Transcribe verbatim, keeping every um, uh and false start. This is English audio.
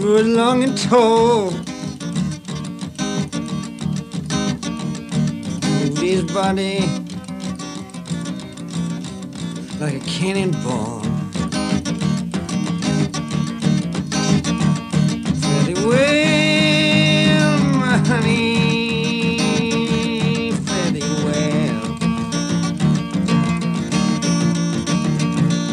grew long and tall. Moved his body like a cannonball.